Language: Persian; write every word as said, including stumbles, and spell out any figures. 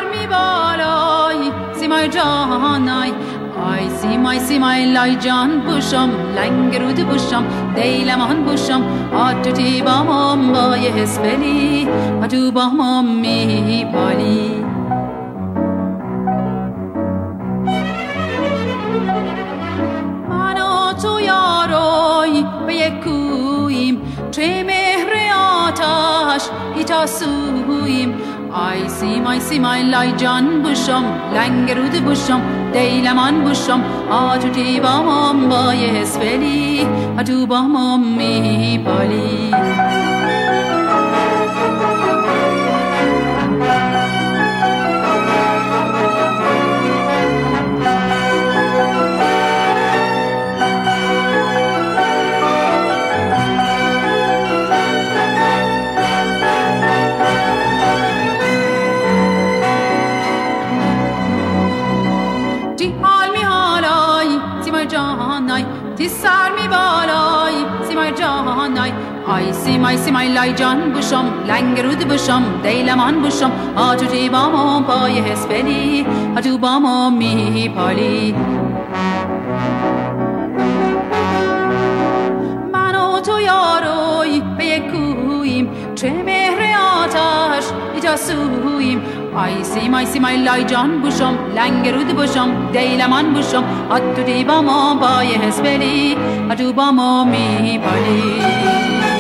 می بالای سیمای جانای آی سیمای سیمای لای جان بوشم لنگ رود بوشم دیلمان بوشم آتوتی با مام با یه حسبلی و تو با مام می بالی من و تو یاروی به یک کویم چه مهر آتش ایتا سویم آی سیمای سیمای لای جان بوشم لنگ رود بوشم دیلمان بوشم آتوتی با مام با یه حسبلی و تو با مام می بالی تی سر می بالای سیمای جانای آی سیمای سیمای لای جان بوشم لنگ رود بوشم دیلمان بوشم آتوتی با مام پای حسبلی آتو با مام می پالی من و تو یاروی به یک کویم چه مهر آتش ایتا سویم آی سیمای سیمای لای جان بوشم لنگ رود بوشم دیلمان بوشم آتو دی با ما با یه حسبلی آتو با ما می پالی